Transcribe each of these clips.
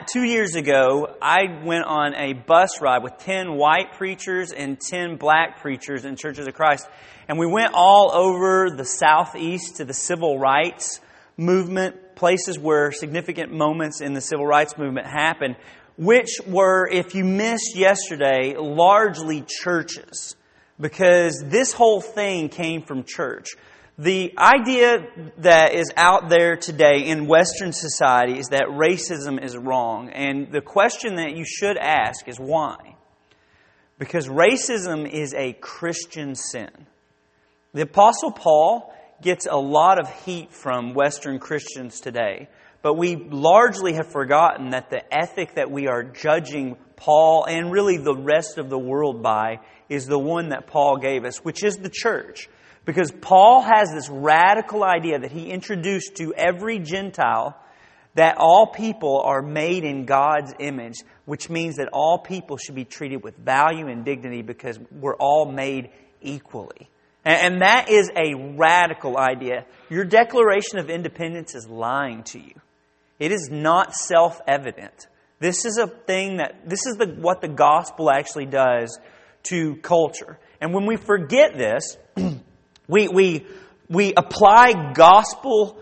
2 years ago, I went on a bus ride with 10 white preachers and 10 black preachers in Churches of Christ. And we went all over the Southeast to the civil rights movement, places where significant moments in the civil rights movement happened, which were, if you missed yesterday, largely churches. Because this whole thing came from church. The idea that is out there today in Western society is that racism is wrong. And the question that you should ask is why? Because racism is a Christian sin. The Apostle Paul gets a lot of heat from Western Christians today. But we largely have forgotten that the ethic that we are judging Paul and really the rest of the world by is the one that Paul gave us, which is the church. Because Paul has this radical idea that he introduced to every Gentile that all people are made in God's image, which means that all people should be treated with value and dignity because we're all made equally. And that is a radical idea. Your Declaration of Independence is lying to you. It is not self-evident. This is what the gospel actually does to culture. And when we forget this, we apply gospel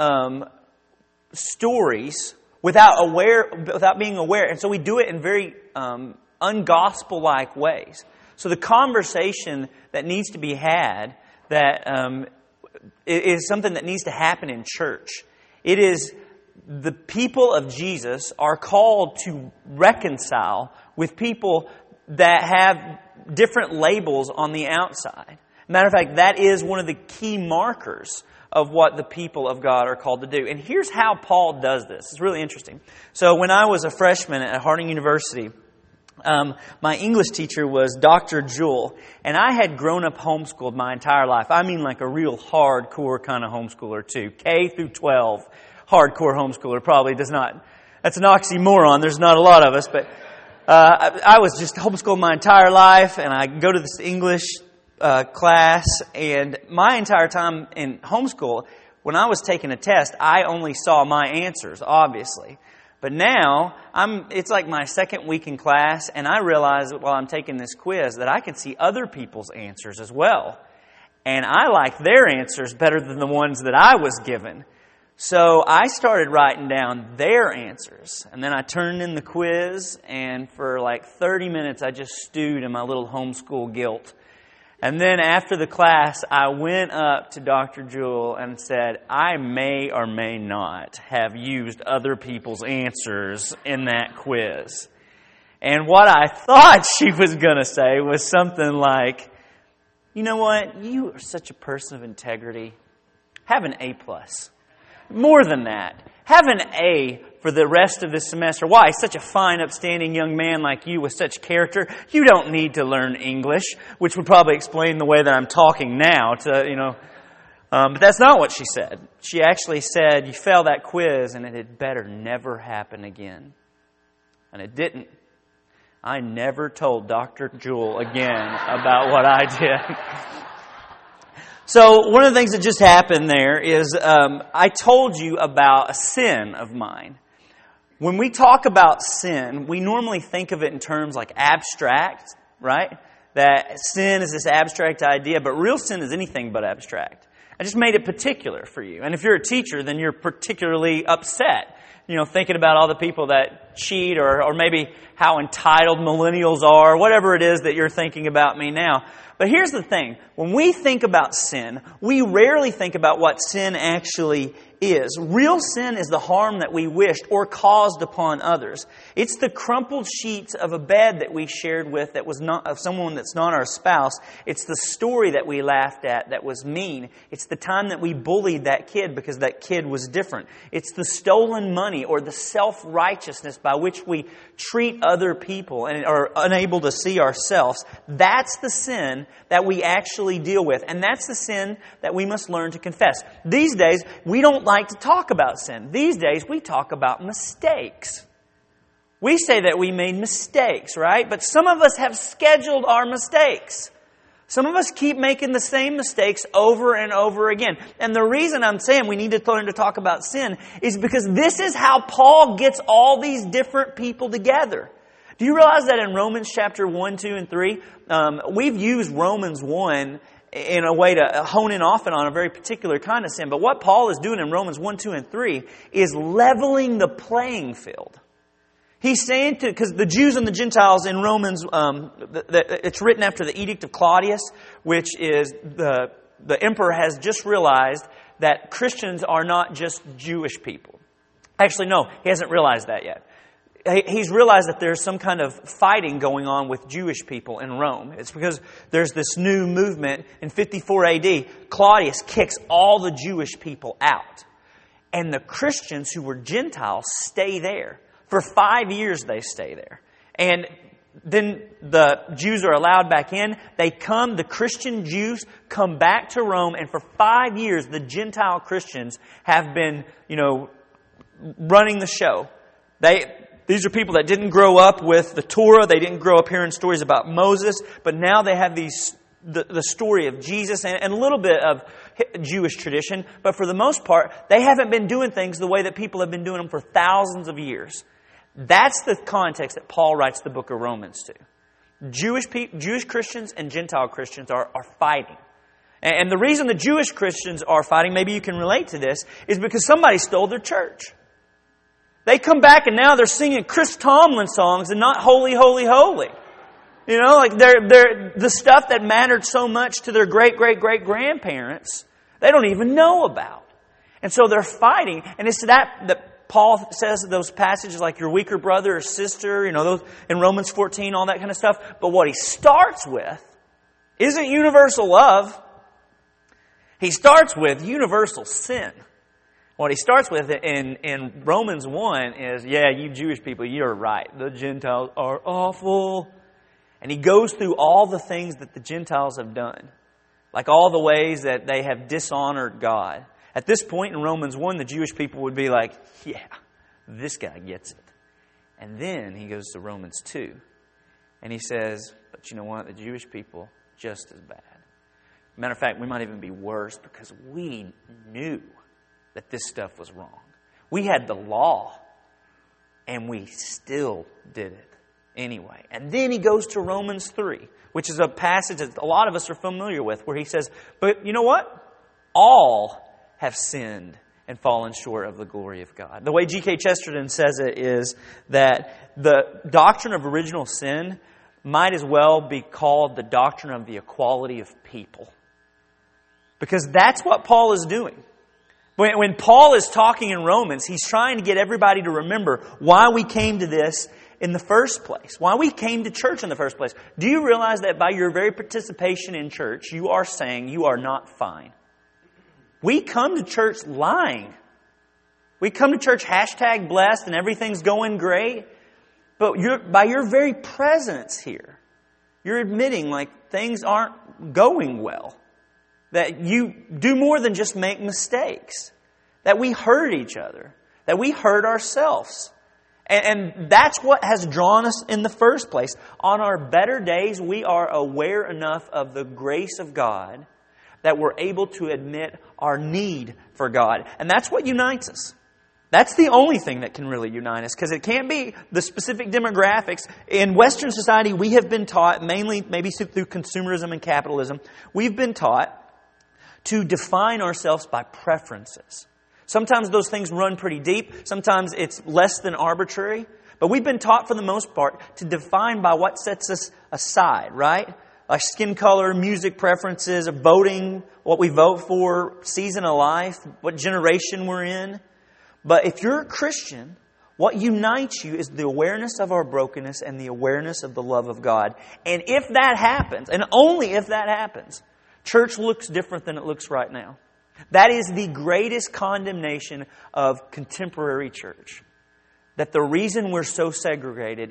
stories without being aware, and so we do it in very ungospel-like ways. So the conversation that needs to be had that is something that needs to happen in church. It is the people of Jesus are called to reconcile with people that have different labels on the outside. Matter of fact, that is one of the key markers of what the people of God are called to do. And here's how Paul does this. It's really interesting. So when I was a freshman at Harding University, my English teacher was Dr. Jewell, and I had grown up homeschooled my entire life. I mean like a real hardcore kind of homeschooler too. K through 12, hardcore homeschooler probably does not. That's an oxymoron. There's not a lot of us, but I was just homeschooled my entire life, and I go to this English class, and my entire time in homeschool, when I was taking a test, I only saw my answers, obviously. But now, it's like my second week in class, and I realize while I'm taking this quiz that I can see other people's answers as well. And I like their answers better than the ones that I was given. So I started writing down their answers. And then I turned in the quiz, and for like 30 minutes I just stewed in my little homeschool guilt. And then after the class, I went up to Dr. Jewell and said, I may or may not have used other people's answers in that quiz. And what I thought she was going to say was something like, you know what? You are such a person of integrity. Have an A+. More than that, have an A for the rest of this semester. Why? Such a fine, upstanding young man like you with such character, you don't need to learn English, which would probably explain the way that I'm talking now. But that's not what she said. She actually said, you failed that quiz and it had better never happen again. And it didn't. I never told Dr. Jewell again about what I did. So one of the things that just happened there is I told you about a sin of mine. When we talk about sin, we normally think of it in terms like abstract, right? That sin is this abstract idea, but real sin is anything but abstract. I just made it particular for you. And if you're a teacher, then you're particularly upset, thinking about all the people that cheat or maybe how entitled millennials are, whatever it is that you're thinking about me now. But here's the thing. When we think about sin, we rarely think about what sin actually is. Real sin is the harm that we wished or caused upon others. It's the crumpled sheets of a bed that we shared with that was not of someone that's not our spouse. It's the story that we laughed at that was mean. It's the time that we bullied that kid because that kid was different. It's the stolen money or the self-righteousness by which we treat other people and are unable to see ourselves. That's the sin that we actually deal with. And that's the sin that we must learn to confess. These days, we don't like to talk about sin. These days, we talk about mistakes. We say that we made mistakes, right? But some of us have scheduled our mistakes. Some of us keep making the same mistakes over and over again. And the reason I'm saying we need to learn to talk about sin is because this is how Paul gets all these different people together. Do you realize that in Romans chapter 1, 2, and 3, we've used Romans 1 in a way to hone in often on a very particular kind of sin. But what Paul is doing in Romans 1, 2, and 3 is leveling the playing field. He's saying because the Jews and the Gentiles in Romans, it's written after the Edict of Claudius, which is the emperor has just realized that Christians are not just Jewish people. Actually, no, he hasn't realized that yet. He's realized that there's some kind of fighting going on with Jewish people in Rome. It's because there's this new movement in 54 AD. Claudius kicks all the Jewish people out. And the Christians who were Gentiles stay there. For 5 years they stay there. And then the Jews are allowed back in. The Christian Jews come back to Rome, and for 5 years the Gentile Christians have been, running the show. These are people that didn't grow up with the Torah. They didn't grow up hearing stories about Moses. But now they have the story of Jesus and a little bit of Jewish tradition. But for the most part, they haven't been doing things the way that people have been doing them for thousands of years. That's the context that Paul writes the book of Romans to. Jewish Christians and Gentile Christians are fighting. And the reason the Jewish Christians are fighting, maybe you can relate to this, is because somebody stole their church. They come back and now they're singing Chris Tomlin songs and not Holy, Holy, Holy. They're the stuff that mattered so much to their great-great-great-grandparents, they don't even know about. And so they're fighting. And it's that Paul says those passages like your weaker brother or sister, those in Romans 14, all that kind of stuff. But what he starts with isn't universal love. He starts with universal sin. What he starts with in Romans 1 is, you Jewish people, you're right. The Gentiles are awful. And he goes through all the things that the Gentiles have done. Like all the ways that they have dishonored God. At this point in Romans 1, the Jewish people would be like, this guy gets it. And then he goes to Romans 2. And he says, but you know what? The Jewish people, just as bad. Matter of fact, we might even be worse because we knew that this stuff was wrong. We had the law, and we still did it anyway. And then he goes to Romans 3, which is a passage that a lot of us are familiar with, where he says, but you know what? All have sinned and fallen short of the glory of God. The way G.K. Chesterton says it is that the doctrine of original sin might as well be called the doctrine of the equality of people. Because that's what Paul is doing. When Paul is talking in Romans, he's trying to get everybody to remember why we came to this in the first place. Why we came to church in the first place. Do you realize that by your very participation in church, you are saying you are not fine? We come to church lying. We come to church #blessed and everything's going great. But by your very presence here, you're admitting like things aren't going well. That you do more than just make mistakes. That we hurt each other. That we hurt ourselves. And that's what has drawn us in the first place. On our better days, we are aware enough of the grace of God that we're able to admit our need for God. And that's what unites us. That's the only thing that can really unite us, because it can't be the specific demographics. In Western society, we have been taught, mainly maybe through consumerism and capitalism, we've been taught to define ourselves by preferences. Sometimes those things run pretty deep. Sometimes it's less than arbitrary. But we've been taught, for the most part, to define by what sets us aside, right? Like skin color, music preferences, voting, what we vote for, season of life, what generation we're in. But if you're a Christian, what unites you is the awareness of our brokenness and the awareness of the love of God. And if that happens, and only if that happens, church looks different than it looks right now. That is the greatest condemnation of contemporary church. That the reason we're so segregated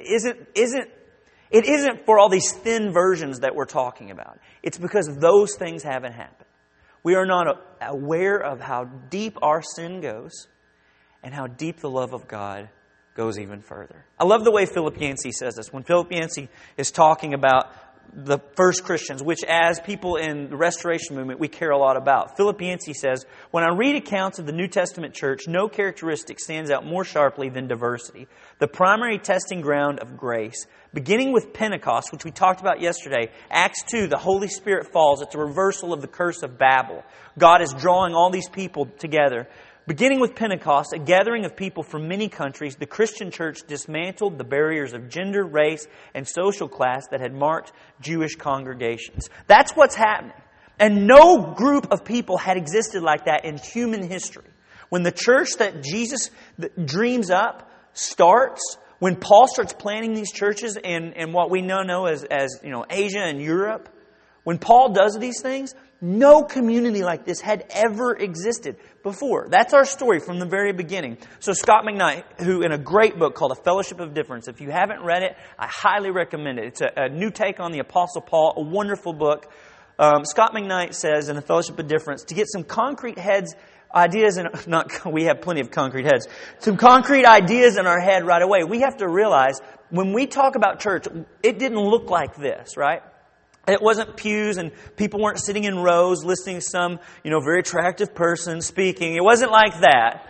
isn't for all these thin versions that we're talking about. It's because those things haven't happened. We are not aware of how deep our sin goes and how deep the love of God goes even further. I love the way Philip Yancey says this. When Philip Yancey is talking about the first Christians, which as people in the Restoration movement, we care a lot about. Philip Yancey says, when I read accounts of the New Testament church, no characteristic stands out more sharply than diversity, the primary testing ground of grace. Beginning with Pentecost, which we talked about yesterday, Acts 2, the Holy Spirit falls. It's a reversal of the curse of Babel. God is drawing all these people together. Beginning with Pentecost, a gathering of people from many countries, the Christian church dismantled the barriers of gender, race, and social class that had marked Jewish congregations. That's what's happening. And no group of people had existed like that in human history. When the church that Jesus dreams up starts, when Paul starts planting these churches in what we now know as Asia and Europe, when Paul does these things, no community like this had ever existed before. That's our story from the very beginning. So Scot McKnight, who in a great book called A Fellowship of Difference, if you haven't read it, I highly recommend it. It's a new take on the Apostle Paul, a wonderful book. Scot McKnight says in A Fellowship of Difference, to get some concrete ideas, we have plenty of concrete heads, some concrete ideas in our head right away. We have to realize when we talk about church, it didn't look like this, right? It wasn't pews and people weren't sitting in rows listening to some, very attractive person speaking. It wasn't like that.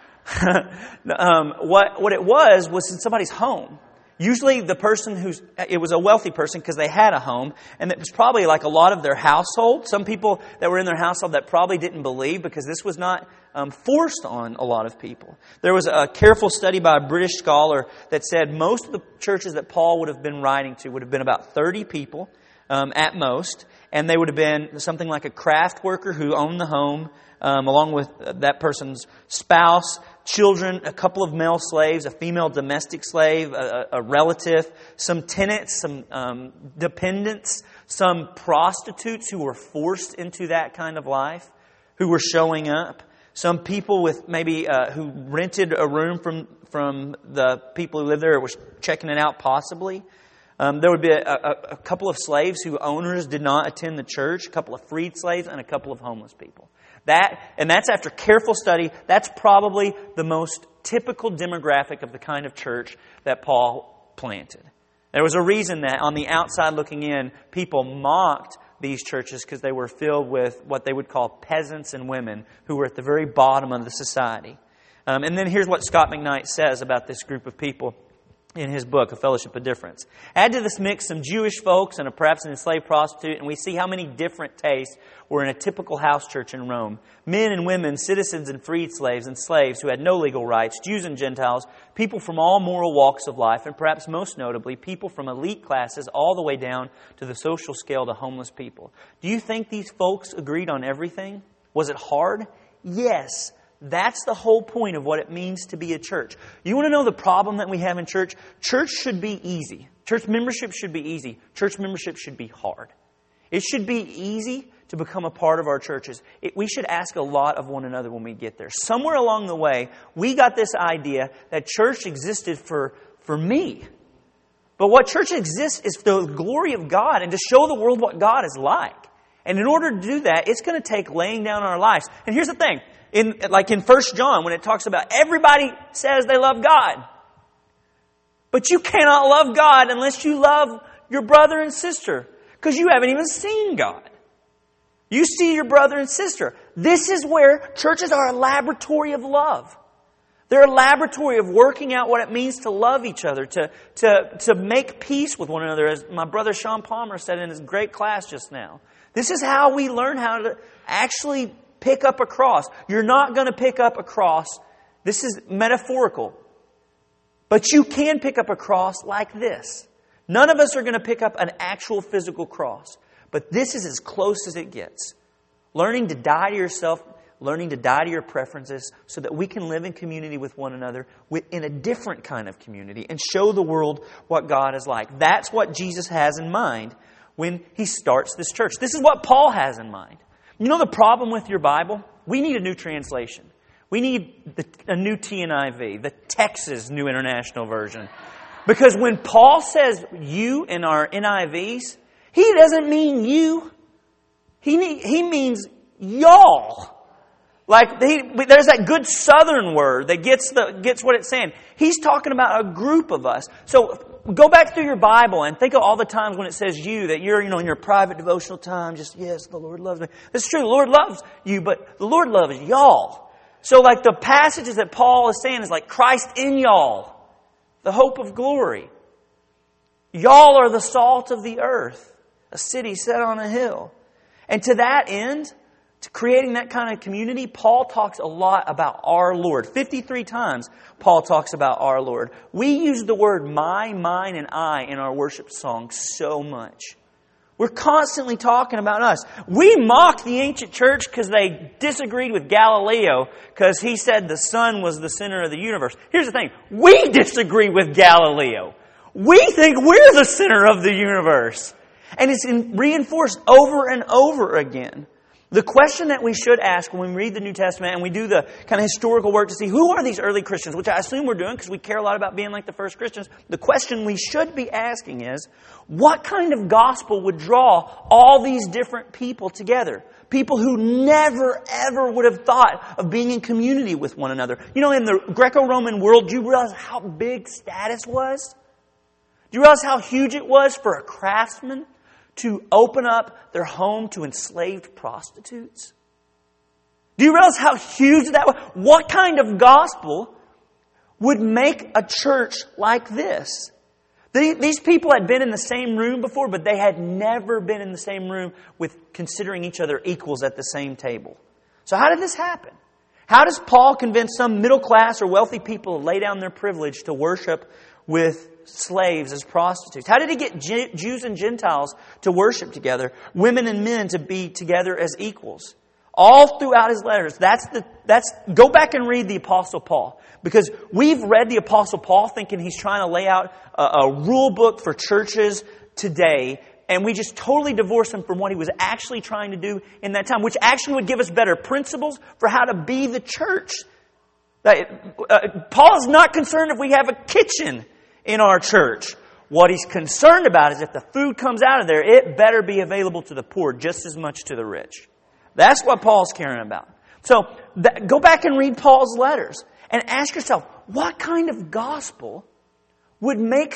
What it was in somebody's home. Usually the person it was a wealthy person because they had a home, and it was probably like a lot of their household. Some people that were in their household that probably didn't believe because this was not forced on a lot of people. There was a careful study by a British scholar that said most of the churches that Paul would have been writing to would have been about 30 people. At most, and they would have been something like a craft worker who owned the home, along with that person's spouse, children, a couple of male slaves, a female domestic slave, a relative, some tenants, some dependents, some prostitutes who were forced into that kind of life, who were showing up, some people with maybe who rented a room from the people who lived there or was checking it out possibly. There would be a couple of slaves whose owners did not attend the church, a couple of freed slaves, and a couple of homeless people. That's after careful study. That's probably the most typical demographic of the kind of church that Paul planted. There was a reason that on the outside looking in, people mocked these churches because they were filled with what they would call peasants and women who were at the very bottom of the society. And then here's what Scot McKnight says about this group of people in his book, A Fellowship of Difference. Add to this mix some Jewish folks and perhaps an enslaved prostitute, and we see how many different tastes were in a typical house church in Rome. Men and women, citizens and freed slaves and slaves who had no legal rights, Jews and Gentiles, people from all moral walks of life, and perhaps most notably, people from elite classes all the way down to the social scale to homeless people. Do you think these folks agreed on everything? Was it hard? Yes. That's the whole point of what it means to be a church. You want to know the problem that we have in church? Church should be easy. Church membership should be easy. Church membership should be hard. It should be easy to become a part of our churches. We should ask a lot of one another when we get there. Somewhere along the way, we got this idea that church existed for me. But what church exists is for the glory of God and to show the world what God is like. And in order to do that, it's going to take laying down our lives. And here's the thing. In 1 John, when it talks about everybody says they love God. But you cannot love God unless you love your brother and sister. Because you haven't even seen God. You see your brother and sister. This is where churches are a laboratory of love. They're a laboratory of working out what it means to love each other, to make peace with one another, as my brother Sean Palmer said in his great class just now. This is how we learn how to actually pick up a cross. You're not going to pick up a cross. This is metaphorical. But you can pick up a cross like this. None of us are going to pick up an actual physical cross. But this is as close as it gets. Learning to die to yourself, learning to die to your preferences so that we can live in community with one another in a different kind of community and show the world what God is like. That's what Jesus has in mind when He starts this church. This is what Paul has in mind. You know the problem with your Bible? We need a new translation. We need a new TNIV, the Texas New International Version. Because when Paul says you in our NIVs, he doesn't mean you. He means y'all. There's that good Southern word that gets what it's saying. He's talking about a group of us. So Go back through your Bible and think of all the times when it says you, that you're, in your private devotional time, just, yes, the Lord loves me. It's true, the Lord loves you, but the Lord loves y'all. So like the passages that Paul is saying is like Christ in y'all, the hope of glory. Y'all are the salt of the earth, a city set on a hill. And to that end, to creating that kind of community, Paul talks a lot about our Lord. 53 times Paul talks about our Lord. We use the word my, mine, and I in our worship songs so much. We're constantly talking about us. We mock the ancient church because they disagreed with Galileo because he said the sun was the center of the universe. Here's the thing. We disagree with Galileo. We think we're the center of the universe. And it's reinforced over and over again. The question that we should ask when we read the New Testament and we do the kind of historical work to see who are these early Christians, which I assume we're doing because we care a lot about being like the first Christians. The question we should be asking is, what kind of gospel would draw all these different people together? People who never, ever would have thought of being in community with one another. In the Greco-Roman world, do you realize how big status was? Do you realize how huge it was for a craftsman to open up their home to enslaved prostitutes? Do you realize how huge that was? What kind of gospel would make a church like this? These people had been in the same room before, but they had never been in the same room with considering each other equals at the same table. So how did this happen? How does Paul convince some middle class or wealthy people to lay down their privilege to worship with slaves as prostitutes? How did he get Jews and Gentiles to worship together, women and men to be together as equals? All throughout his letters. Go back and read the Apostle Paul. Because we've read the Apostle Paul thinking he's trying to lay out a rule book for churches today, and we just totally divorce him from what he was actually trying to do in that time, which actually would give us better principles for how to be the church. Paul is not concerned if we have a kitchen in our church. What he's concerned about is if the food comes out of there, it better be available to the poor just as much to the rich. That's what Paul's caring about. So go back and read Paul's letters and ask yourself, what kind of gospel would make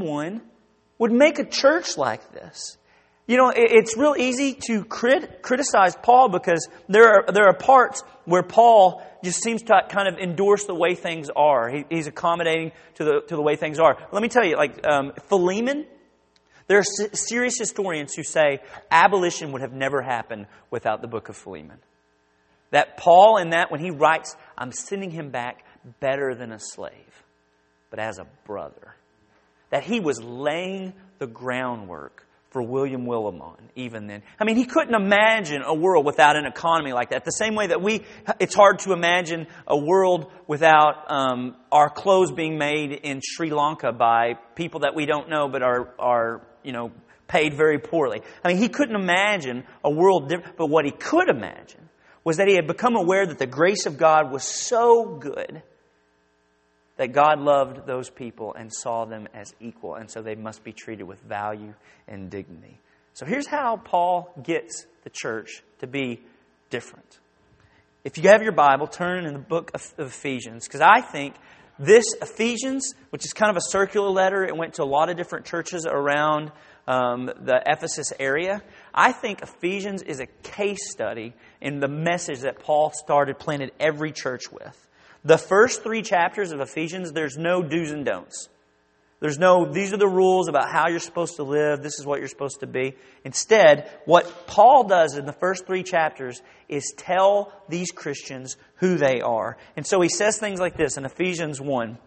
a church like this? It's real easy to criticize Paul because there are parts where Paul just seems to kind of endorse the way things are. He's accommodating to the way things are. Let me tell you, Philemon, there are serious historians who say abolition would have never happened without the book of Philemon. That Paul, when he writes, I'm sending him back better than a slave, but as a brother. That he was laying the groundwork for William Willimon, even then. He couldn't imagine a world without an economy like that. The same way that it's hard to imagine a world without our clothes being made in Sri Lanka by people that we don't know but are paid very poorly. He couldn't imagine a world different, but what he could imagine was that he had become aware that the grace of God was so good that God loved those people and saw them as equal, and so they must be treated with value and dignity. So here's how Paul gets the church to be different. If you have your Bible, turn in the book of Ephesians, because I think this Ephesians, which is kind of a circular letter, it went to a lot of different churches around the Ephesus area. I think Ephesians is a case study in the message that Paul planted every church with. The first 3 chapters of Ephesians, there's no do's and don'ts. There's no, these are the rules about how you're supposed to live. This is what you're supposed to be. Instead, what Paul does in the first 3 chapters is tell these Christians who they are. And so he says things like this in Ephesians 1,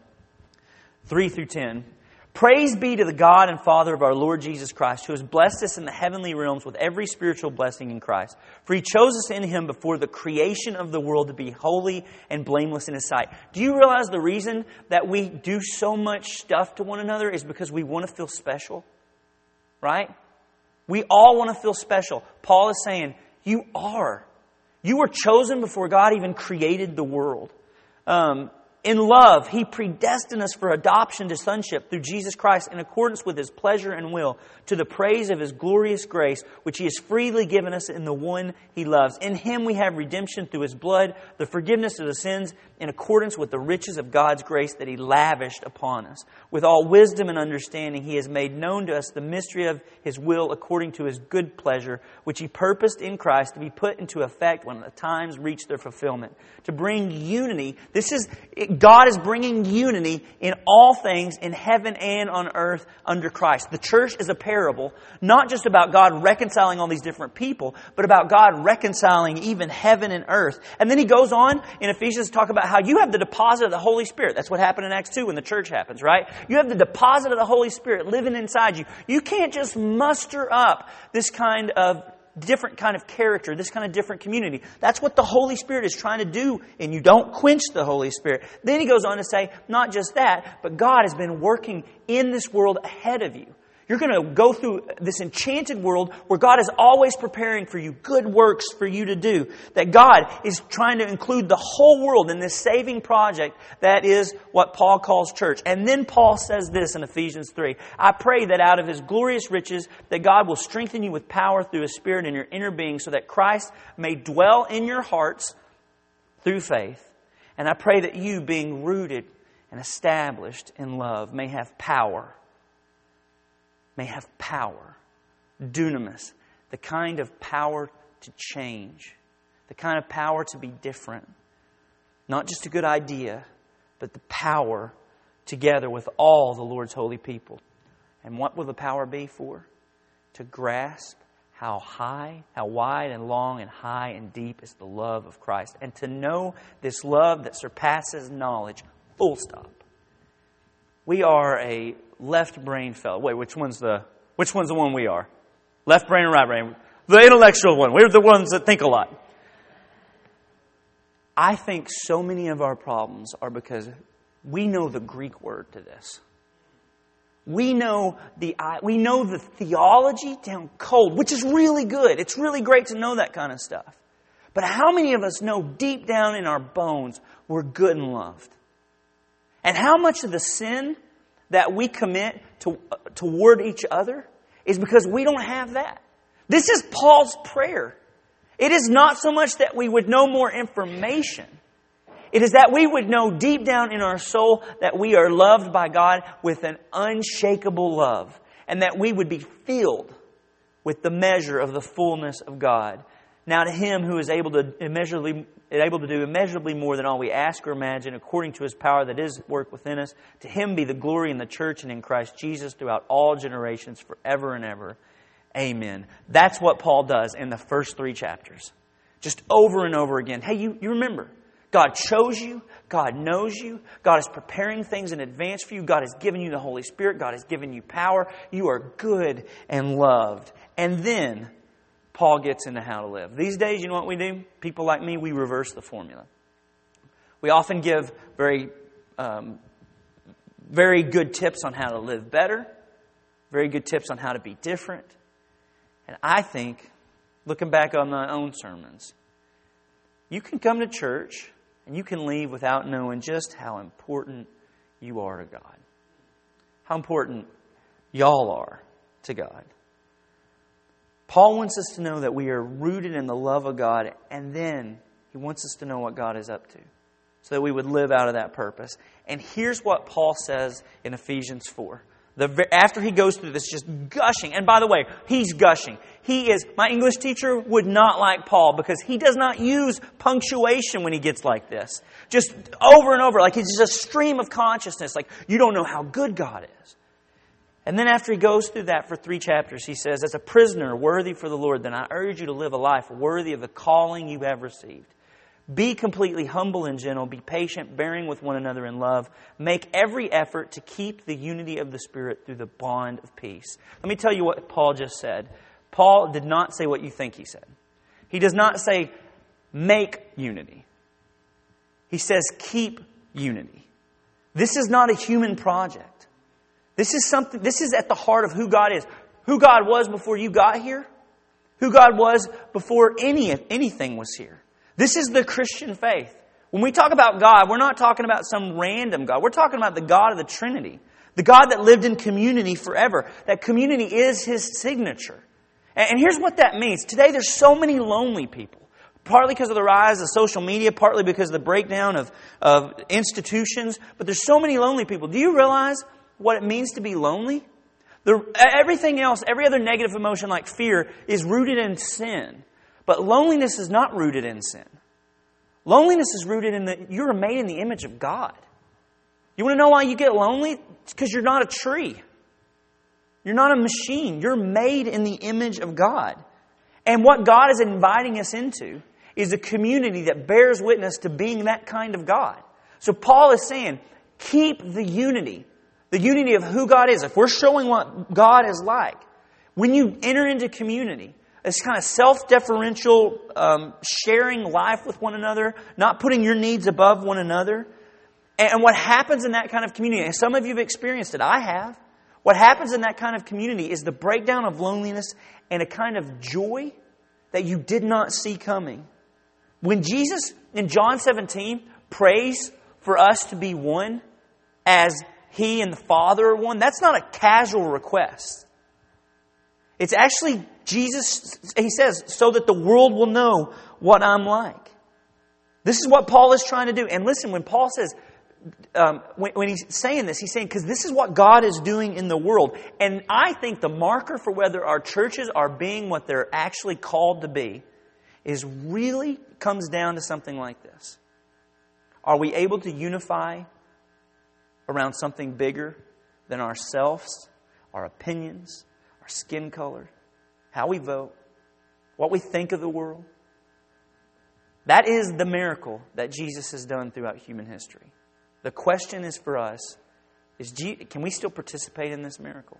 3 through 10. Praise be to the God and Father of our Lord Jesus Christ, who has blessed us in the heavenly realms with every spiritual blessing in Christ. For He chose us in Him before the creation of the world to be holy and blameless in His sight. Do you realize the reason that we do so much stuff to one another is because we want to feel special? Right? We all want to feel special. Paul is saying, you are. You were chosen before God even created the world. In love, He predestined us for adoption to sonship through Jesus Christ in accordance with His pleasure and will, to the praise of His glorious grace, which He has freely given us in the one He loves. In Him we have redemption through His blood, the forgiveness of the sins, in accordance with the riches of God's grace that He lavished upon us. With all wisdom and understanding, He has made known to us the mystery of His will according to His good pleasure, which He purposed in Christ to be put into effect when the times reach their fulfillment. To bring unity. God is bringing unity in all things in heaven and on earth under Christ. The church is a parable, not just about God reconciling all these different people, but about God reconciling even heaven and earth. And then he goes on in Ephesians to talk about how you have the deposit of the Holy Spirit. That's what happened in Acts 2 when the church happens, right? You have the deposit of the Holy Spirit living inside you. You can't just muster up this kind of different kind of character, this kind of different community. That's what the Holy Spirit is trying to do, and you don't quench the Holy Spirit. Then he goes on to say, not just that, but God has been working in this world ahead of you. You're going to go through this enchanted world where God is always preparing for you good works for you to do. That God is trying to include the whole world in this saving project that is what Paul calls church. And then Paul says this in Ephesians 3. I pray that out of His glorious riches that God will strengthen you with power through His Spirit in your inner being so that Christ may dwell in your hearts through faith. And I pray that you, being rooted and established in love, may have power. Dunamis, the kind of power to change, the kind of power to be different. Not just a good idea, but the power together with all the Lord's holy people. And what will the power be for? To grasp how wide and long and high and deep is the love of Christ. And to know this love that surpasses knowledge, full stop. We are a left brain fellow. Wait, which one's the one we are? Left brain or right brain? The intellectual one. We're the ones that think a lot. I think so many of our problems are because we know the Greek word to this. We know the theology down cold, which is really good. It's really great to know that kind of stuff. But how many of us know deep down in our bones we're good and loved? And how much of the sin that we commit toward each other is because we don't have that. This is Paul's prayer. It is not so much that we would know more information. It is that we would know deep down in our soul that we are loved by God with an unshakable love. And that we would be filled with the measure of the fullness of God. Now to Him who is able to do immeasurably more than all we ask or imagine, according to His power that is at work within us, to Him be the glory in the church and in Christ Jesus throughout all generations, forever and ever. Amen. That's what Paul does in the first 3 chapters. Just over and over again. Hey, you remember, God chose you. God knows you. God is preparing things in advance for you. God has given you the Holy Spirit. God has given you power. You are good and loved. And then Paul gets into how to live. These days, you know what we do? People like me, we reverse the formula. We often give very good tips on how to live better, very good tips on how to be different. And I think, looking back on my own sermons, you can come to church and you can leave without knowing just how important you are to God. How important y'all are to God. Paul wants us to know that we are rooted in the love of God, and then he wants us to know what God is up to, so that we would live out of that purpose. And here's what Paul says in Ephesians 4. After he goes through this just gushing, and by the way, he's gushing. My English teacher would not like Paul because he does not use punctuation when he gets like this. Just over and over, like it's just a stream of consciousness, like you don't know how good God is. And then after he goes through that for 3 chapters, he says, as a prisoner worthy for the Lord, then I urge you to live a life worthy of the calling you have received. Be completely humble and gentle. Be patient, bearing with one another in love. Make every effort to keep the unity of the Spirit through the bond of peace. Let me tell you what Paul just said. Paul did not say what you think he said. He does not say, make unity. He says, keep unity. This is not a human project. This is at the heart of who God is. Who God was before you got here. Who God was before anything was here. This is the Christian faith. When we talk about God, we're not talking about some random God. We're talking about the God of the Trinity. The God that lived in community forever. That community is His signature. And here's what that means. Today there's so many lonely people. Partly because of the rise of social media, partly because of the breakdown of institutions. But there's so many lonely people. Do you realize what it means to be lonely? Everything else, every other negative emotion like fear, is rooted in sin. But loneliness is not rooted in sin. Loneliness is rooted in that you're made in the image of God. You want to know why you get lonely? It's because you're not a tree. You're not a machine. You're made in the image of God. And what God is inviting us into is a community that bears witness to being that kind of God. So Paul is saying, keep the unity of who God is. If we're showing what God is like, when you enter into community, this kind of self-deferential, sharing life with one another, not putting your needs above one another. And what happens in that kind of community, and some of you have experienced it, I have. What happens in that kind of community is the breakdown of loneliness and a kind of joy that you did not see coming. When Jesus, in John 17, prays for us to be one as He and the Father are one, that's not a casual request. It's actually Jesus, He says, so that the world will know what I'm like. This is what Paul is trying to do. And listen, when Paul says, when he's saying this, he's saying, because this is what God is doing in the world. And I think the marker for whether our churches are being what they're actually called to be is really comes down to something like this. Are we able to unify around something bigger than ourselves, our opinions, our skin color, how we vote, what we think of the world? That is the miracle that Jesus has done throughout human history. The question is for us, can we still participate in this miracle?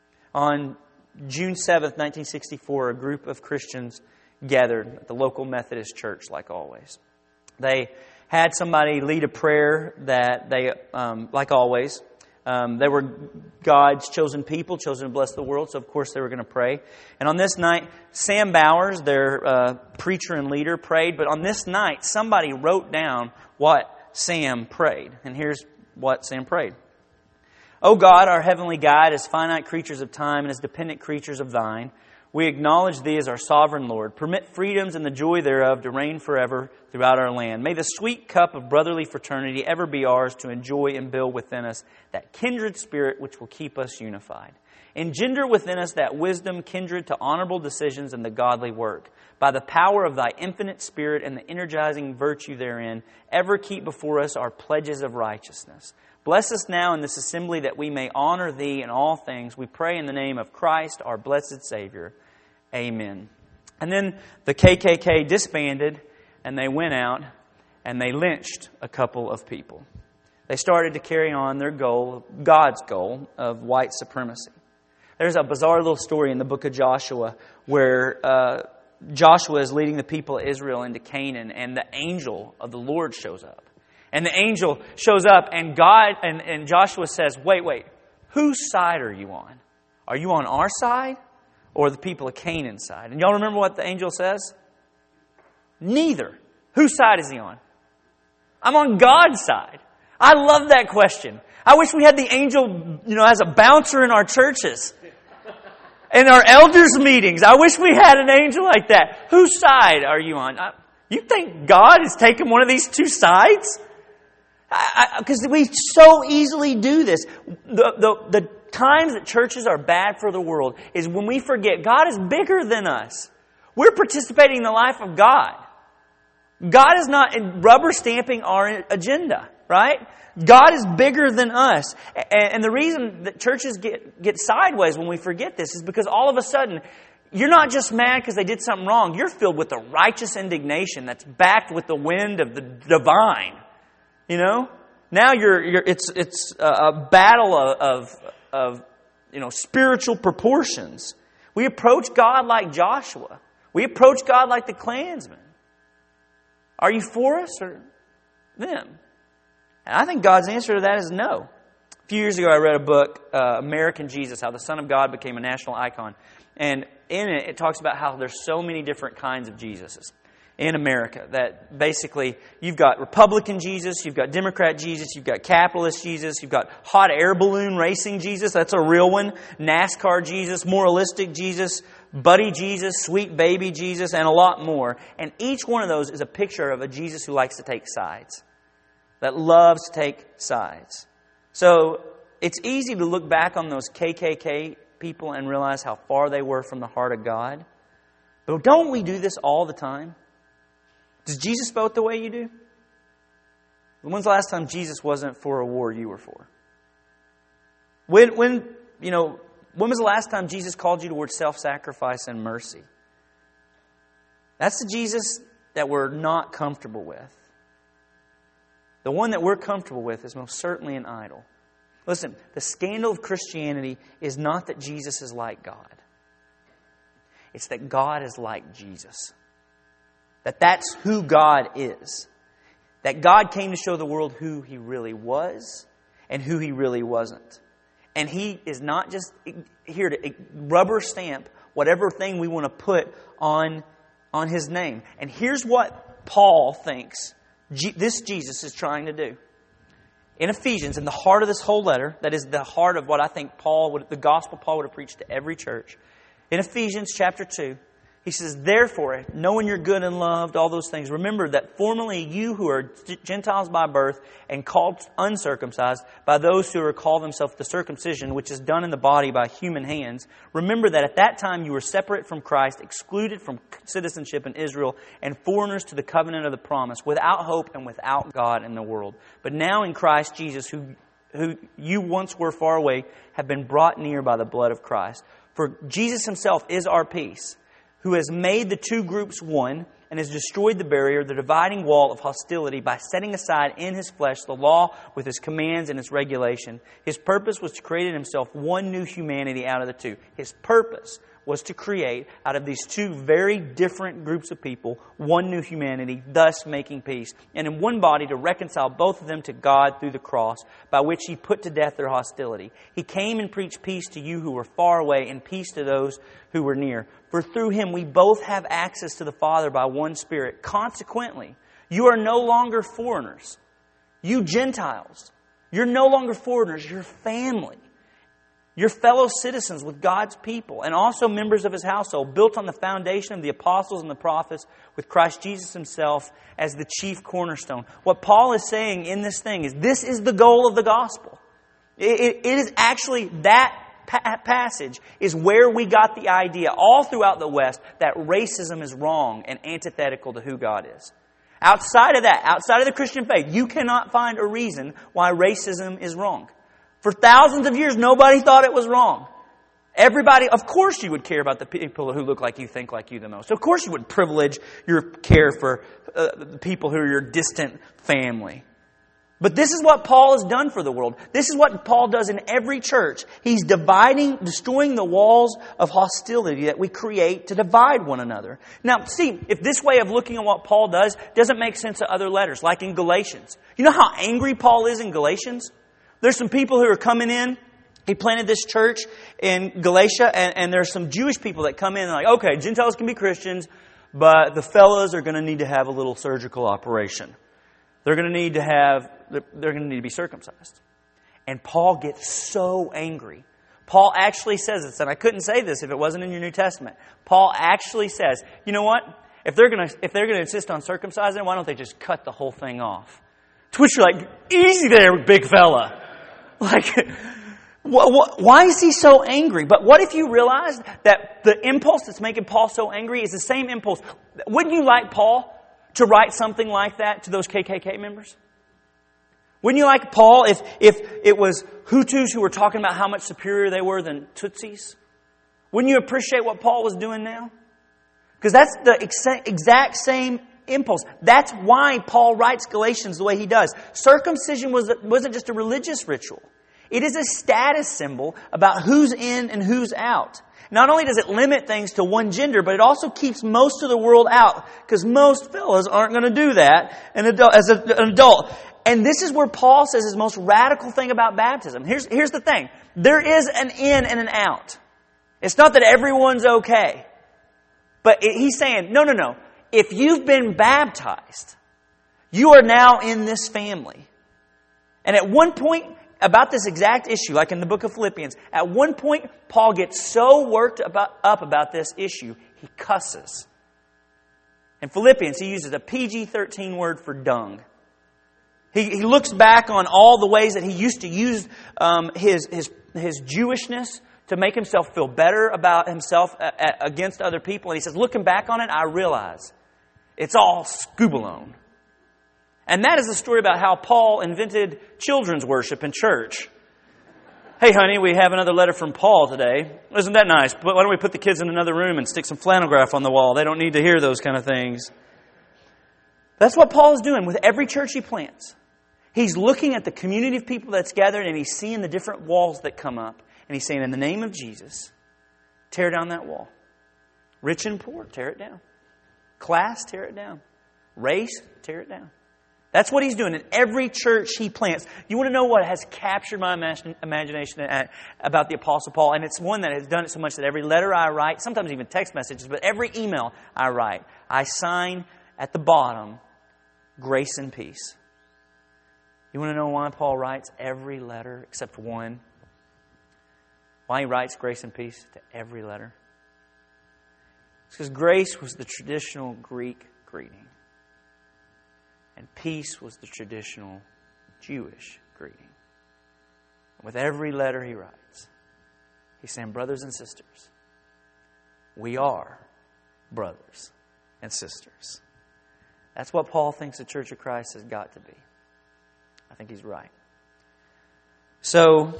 On June 7th, 1964, a group of Christians gathered at the local Methodist church, like always. They had somebody lead a prayer that they, like always, they were God's chosen people, chosen to bless the world, so of course they were going to pray. And on this night, Sam Bowers, their preacher and leader, prayed. But on this night, somebody wrote down what Sam prayed. And here's what Sam prayed. O God, our heavenly guide, as finite creatures of time and as dependent creatures of Thine, we acknowledge Thee as our sovereign Lord. Permit freedoms and the joy thereof to reign forever throughout our land. May the sweet cup of brotherly fraternity ever be ours to enjoy and build within us that kindred spirit which will keep us unified. Engender within us that wisdom kindred to honorable decisions and the godly work. By the power of Thy infinite Spirit and the energizing virtue therein, ever keep before us our pledges of righteousness. Bless us now in this assembly that we may honor Thee in all things. We pray in the name of Christ, our blessed Savior. Amen. And then the KKK disbanded, and they went out, and they lynched a couple of people. They started to carry on their goal, God's goal, of white supremacy. There's a bizarre little story in the book of Joshua where Joshua is leading the people of Israel into Canaan, and the angel of the Lord shows up. And the angel shows up, and God and Joshua says, wait, whose side are you on? Are you on our side or the people of Canaan's side? And y'all remember what the angel says? Neither. Whose side is he on? I'm on God's side. I love that question. I wish we had the angel, as a bouncer in our churches. In our elders' meetings. I wish we had an angel like that. Whose side are you on? You think God is taking one of these two sides? Because we so easily do this. The times that churches are bad for the world is when we forget God is bigger than us. We're participating in the life of God. God is not rubber stamping our agenda, right? God is bigger than us. And the reason that churches get sideways when we forget this is because all of a sudden, you're not just mad because they did something wrong. You're filled with a righteous indignation that's backed with the wind of the divine. Now it's a battle of spiritual proportions. We approach God like Joshua. We approach God like the Klansmen. Are you for us or them? And I think God's answer to that is no. A few years ago, I read a book, American Jesus, How the Son of God Became a National Icon. And in it talks about how there's so many different kinds of Jesuses. in America. That basically, you've got Republican Jesus, you've got Democrat Jesus, you've got capitalist Jesus, you've got hot air balloon racing Jesus, that's a real one, NASCAR Jesus, moralistic Jesus, buddy Jesus, sweet baby Jesus, and a lot more. And each one of those is a picture of a Jesus who likes to take sides, that loves to take sides. So it's easy to look back on those KKK people and realize how far they were from the heart of God. But don't we do this all the time? Does Jesus vote the way you do? When's the last time Jesus wasn't for a war you were for? When was the last time Jesus called you towards self-sacrifice and mercy? That's the Jesus that we're not comfortable with. The one that we're comfortable with is most certainly an idol. Listen, the scandal of Christianity is not that Jesus is like God. It's that God is like Jesus. That's who God is. That God came to show the world who He really was and who He really wasn't. And He is not just here to rubber stamp whatever thing we want to put on His name. And here's what Paul thinks this Jesus is trying to do. In Ephesians, in the heart of this whole letter, that is the heart of what I think the gospel Paul would have preached to every church. In Ephesians chapter 2, he says, therefore, knowing you're good and loved, all those things, remember that formerly you who are Gentiles by birth and called uncircumcised by those who are called themselves the circumcision, which is done in the body by human hands, remember that at that time you were separate from Christ, excluded from citizenship in Israel, and foreigners to the covenant of the promise, without hope and without God in the world. But now in Christ Jesus, who you once were far away, have been brought near by the blood of Christ. For Jesus Himself is our peace, who has made the two groups one and has destroyed the barrier, the dividing wall of hostility, by setting aside in His flesh the law with its commands and its regulation. His purpose was to create in Himself one new humanity out of the two. His purpose was to create out of these two very different groups of people one new humanity, thus making peace. And in one body to reconcile both of them to God through the cross, by which He put to death their hostility. He came and preached peace to you who were far away and peace to those who were near. For through Him we both have access to the Father by one Spirit. Consequently, you are no longer foreigners. You Gentiles, you're no longer foreigners, you're family. You're fellow citizens with God's people and also members of His household, built on the foundation of the apostles and the prophets, with Christ Jesus Himself as the chief cornerstone. What Paul is saying in this thing is this is the goal of the gospel. It is actually that passage is where we got the idea all throughout the West that racism is wrong and antithetical to who God is. Outside of that, outside of the Christian faith, you cannot find a reason why racism is wrong. For thousands of years, nobody thought it was wrong. Everybody, of course you would care about the people who look like you, think like you the most. Of course you would privilege your care for the people who are your distant family. But this is what Paul has done for the world. This is what Paul does in every church. He's destroying the walls of hostility that we create to divide one another. Now, see, if this way of looking at what Paul does doesn't make sense to other letters, like in Galatians. You know how angry Paul is in Galatians? There's some people who are coming in. He planted this church in Galatia, and there's some Jewish people that come in and like, okay, Gentiles can be Christians, but the fellas are going to need to have a little surgical operation. They're going to need to be circumcised. And Paul gets so angry. Paul actually says this, and I couldn't say this if it wasn't in your New Testament. Paul actually says, you know what? If they're going to insist on circumcising, why don't they just cut the whole thing off? To which you're like, easy there, big fella. Like, why is he so angry? But what if you realized that the impulse that's making Paul so angry is the same impulse? Wouldn't you like Paul to write something like that to those KKK members? Wouldn't you like Paul if it was Hutus who were talking about how much superior they were than Tutsis? Wouldn't you appreciate what Paul was doing now? Because that's the exact same impulse. That's why Paul writes Galatians the way he does. Circumcision wasn't just a religious ritual. It is a status symbol about who's in and who's out. Not only does it limit things to one gender, but it also keeps most of the world out. Because most fellas aren't going to do that as an adult. And this is where Paul says his most radical thing about baptism. Here's the thing. There is an in and an out. It's not that everyone's okay. But he's saying, no. if you've been baptized, you are now in this family. And at one point, about this exact issue, like in the book of Philippians, at one point, Paul gets so worked up about this issue, he cusses. In Philippians, he uses a PG-13 word for dung. He looks back on all the ways that he used to use his Jewishness to make himself feel better about himself against other people. And he says, looking back on it, I realize it's all scubalone. And that is the story about how Paul invented children's worship in church. Hey, honey, we have another letter from Paul today. Isn't that nice? But why don't we put the kids in another room and stick some flannel graph on the wall? They don't need to hear those kind of things. That's what Paul is doing with every church he plants. He's looking at the community of people that's gathered and he's seeing the different walls that come up. And he's saying, in the name of Jesus, tear down that wall. Rich and poor, tear it down. Class, tear it down. Race, tear it down. That's what he's doing in every church he plants. You want to know what has captured my imagination about the Apostle Paul? And it's one that has done it so much that every letter I write, sometimes even text messages, but every email I write, I sign at the bottom, grace and peace. You want to know why Paul writes every letter except one? Why he writes grace and peace to every letter? It's because grace was the traditional Greek greeting. And peace was the traditional Jewish greeting. And with every letter he writes, he's saying, brothers and sisters, we are brothers and sisters. That's what Paul thinks the Church of Christ has got to be. I think he's right. So,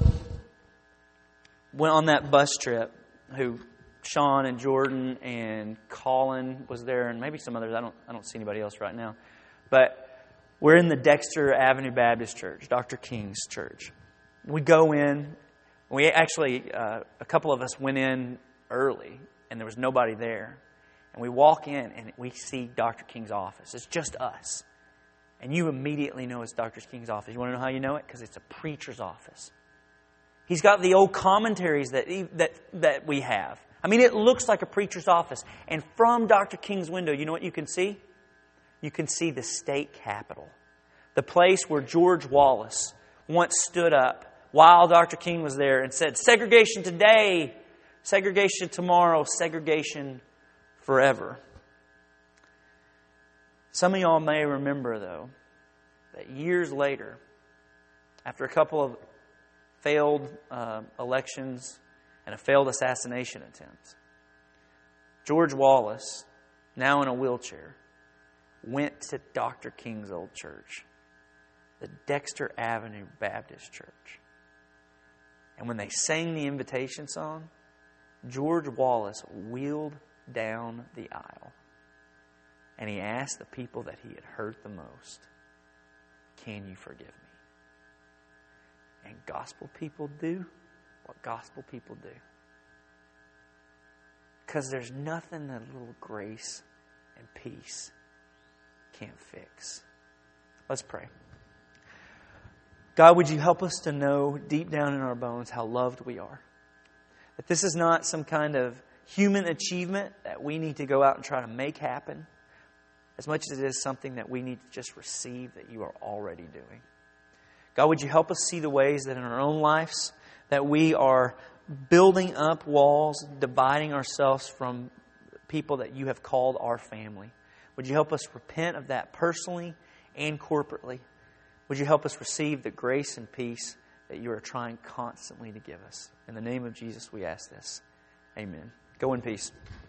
went on that bus trip, Sean and Jordan and Colin was there, and maybe some others. I don't see anybody else right now. But we're in the Dexter Avenue Baptist Church, Dr. King's church. We go in. We actually, a couple of us went in early, and there was nobody there. And we walk in, and we see Dr. King's office. It's just us. And you immediately know it's Dr. King's office. You want to know how you know it? Because it's a preacher's office. He's got the old commentaries that we have. I mean, it looks like a preacher's office. And from Dr. King's window, you know what you can see? You can see the state capitol. The place where George Wallace once stood up while Dr. King was there and said, segregation today, segregation tomorrow, segregation forever. Some of y'all may remember, though, that years later, after a couple of failed elections and a failed assassination attempt, George Wallace, now in a wheelchair, went to Dr. King's old church, the Dexter Avenue Baptist Church. And when they sang the invitation song, George Wallace wheeled down the aisle. And he asked the people that he had hurt the most, can you forgive me? And gospel people do what gospel people do. Because there's nothing that a little grace and peace can't fix. Let's pray. God, would you help us to know deep down in our bones how loved we are? That this is not some kind of human achievement that we need to go out and try to make happen, as much as it is something that we need to just receive that you are already doing. God, would you help us see the ways that in our own lives that we are building up walls, dividing ourselves from people that you have called our family. Would you help us repent of that personally and corporately? Would you help us receive the grace and peace that you are trying constantly to give us? In the name of Jesus, we ask this. Amen. Go in peace.